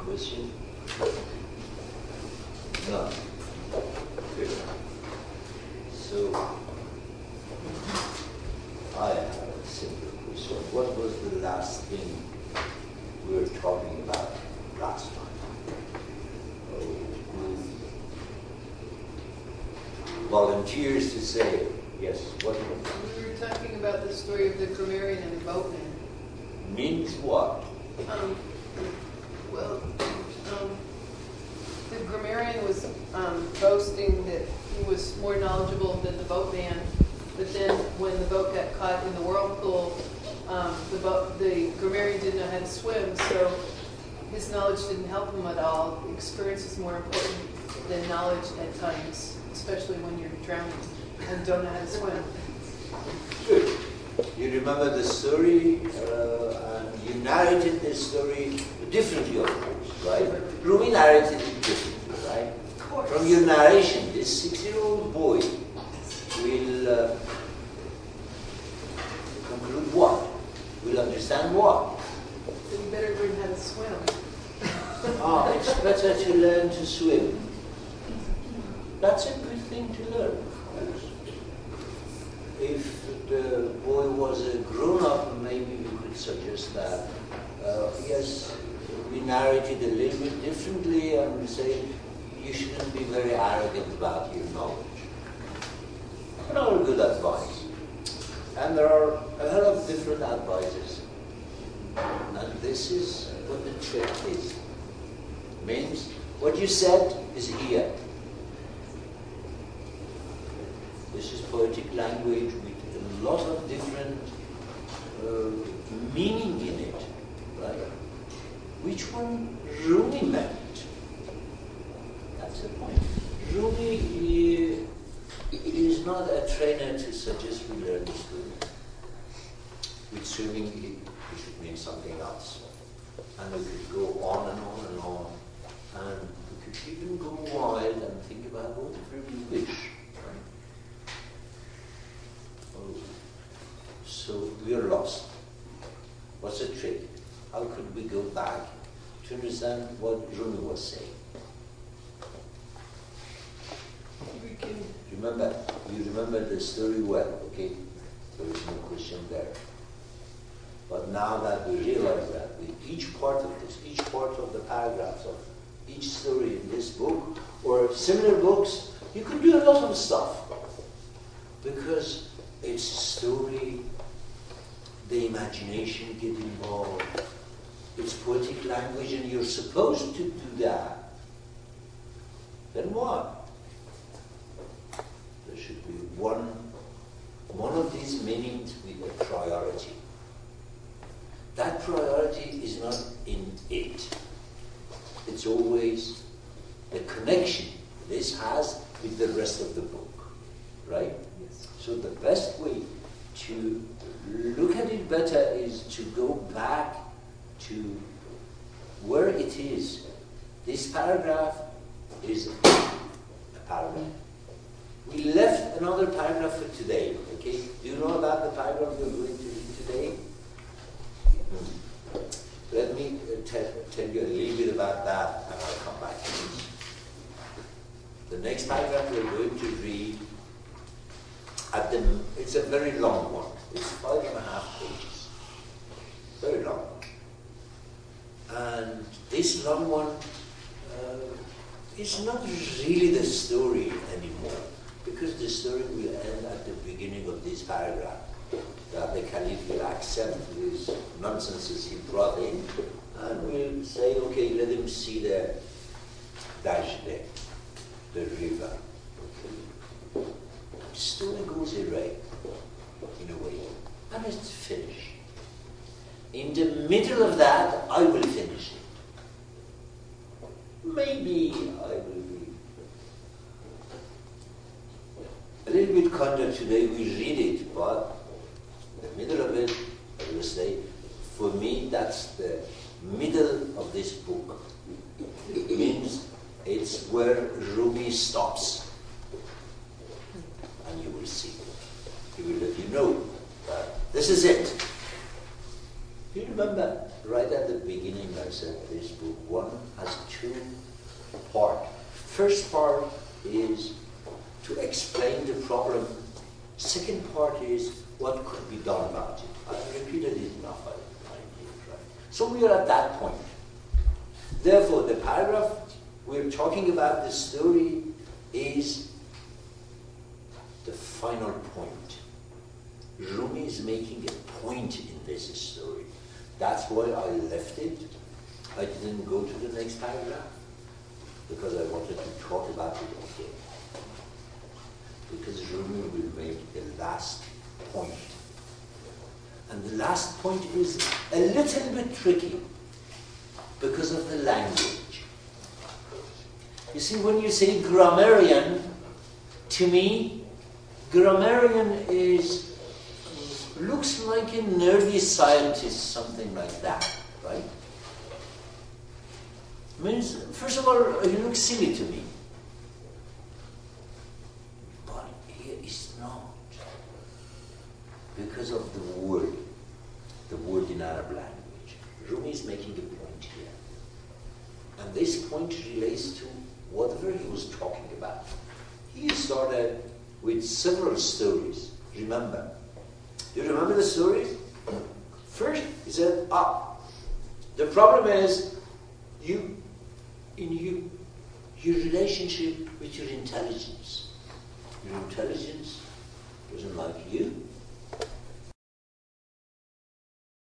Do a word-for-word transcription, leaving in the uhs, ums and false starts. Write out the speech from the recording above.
question? No. Good. So, I have a simple question. What was the last thing we were talking about last time? Oh, who volunteers to say, yes, what was it? We were talking about the story of the grammarian and the boatman. Means what? Um, well, um, the grammarian was um, boasting that he was more knowledgeable than the boatman, but then when the boat got caught in the whirlpool, um, the, boat, the grammarian didn't know how to swim, so his knowledge didn't help him at all. Experience is more important than knowledge at times, especially when you're drowning and don't know how to swim. Good. You remember the story, uh, and you narrated this story differently, of course, right? Rumi narrated it differently, right? Of course. From your narration, this six-year-old boy will uh, conclude what? Will understand what? So you better learn how to swim. Ah, it's better to learn to swim. That's a good thing to learn, of course. If the boy was a grown-up, maybe we could suggest that, uh, yes, we narrate it a little bit differently and we say, you shouldn't be very arrogant about your knowledge. Another good advice. And there are a lot of different advices. And this is what the trick is. Means what you said is here. This is poetic language with a lot of different uh, meaning in it, right? Which one Rumi meant? That's the point. Rumi is not a trainer to suggest we learn to swim. With swimming, it should mean something else. And we could go on and on and on. And we could even go wild and think about whatever we wish. So we are lost. What's the trick? How could we go back to understand what Rumi was saying? We can. Remember, you remember the story well, okay? There is no question there. But now that we realize that with each part of this, each part of the paragraphs of each story in this book, or similar books, you can do a lot of stuff. Because it's a story, the imagination get involved, it's poetic language, and you're supposed to do that. Then what? There should be one, one of these meanings with a priority. That priority is not in it. It's always the connection this has with the rest of the book, right? Yes. So the best way to look at it better is to go back to where it is. This paragraph is a paragraph. We left another paragraph for today, okay? Do you know about the paragraph we're going to read today? Let me uh, tell, tell you a little bit about that and I'll come back to this. The next paragraph we're going to read, at the, it's a very long one. It's five and a half pages. Very long. And this long one uh, is not really the story anymore, because the story will end at the beginning of this paragraph, that the Caliph will accept these nonsenses he brought in and will say, okay, let him see the Dajjal, the river. Okay. The story goes away, in a way, and it's finished. In the middle of that, I will finish it. Maybe I will be a little bit kinder today, we read it, but in the middle of it, I will say, for me, that's the middle of this book. It means it's where Rumi stops. And you will see. He will let you know that this is it. Do you remember right at the beginning I said this book one has two parts. First part is to explain the problem. Second part is what could be done about it. I repeated it enough, I, I did, right? So we are at that point. Therefore, the paragraph we're talking about, the story, is the final point. Rumi is making a point in this story. That's why I left it. I didn't go to the next paragraph, because I wanted to talk about it again. Because Rumi will make the last point. And the last point is a little bit tricky because of the language. You see, when you say grammarian, to me, grammarian is looks like a nerdy scientist, something like that, right? Means, first of all, he looks silly to me. But he is not. Because of the word, the word in Arab language. Rumi is making a point here. And this point relates to whatever he was talking about. He started with several stories. Remember? Do you remember the stories? First, he said, ah, the problem is you, in you, your relationship with your intelligence. Your intelligence doesn't like you.